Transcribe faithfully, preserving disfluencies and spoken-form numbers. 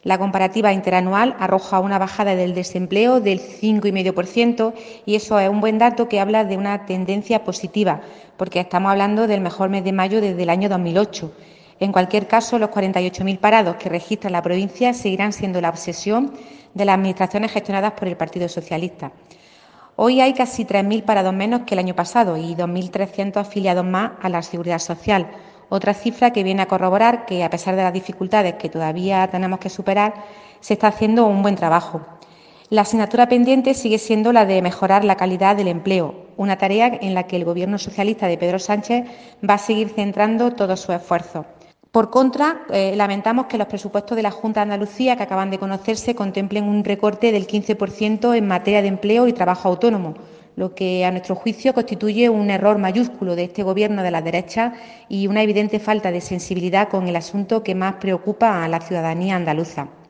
La comparativa interanual arroja una bajada del desempleo del cinco coma cinco por ciento y eso es un buen dato que habla de una tendencia positiva, porque estamos hablando del mejor mes de mayo desde el año dos mil ocho. En cualquier caso, los cuarenta y ocho mil parados que registra la provincia seguirán siendo la obsesión de las administraciones gestionadas por el Partido Socialista. Hoy hay casi tres mil parados menos que el año pasado y dos mil trescientos afiliados más a la Seguridad Social. Otra cifra que viene a corroborar que, a pesar de las dificultades que todavía tenemos que superar, se está haciendo un buen trabajo. La asignatura pendiente sigue siendo la de mejorar la calidad del empleo, una tarea en la que el Gobierno socialista de Pedro Sánchez va a seguir centrando todos sus esfuerzos. Por contra, eh, lamentamos que los presupuestos de la Junta de Andalucía, que acaban de conocerse, contemplen un recorte del quince por ciento en materia de empleo y trabajo autónomo, lo que, a nuestro juicio, constituye un error mayúsculo de este Gobierno de la derecha y una evidente falta de sensibilidad con el asunto que más preocupa a la ciudadanía andaluza.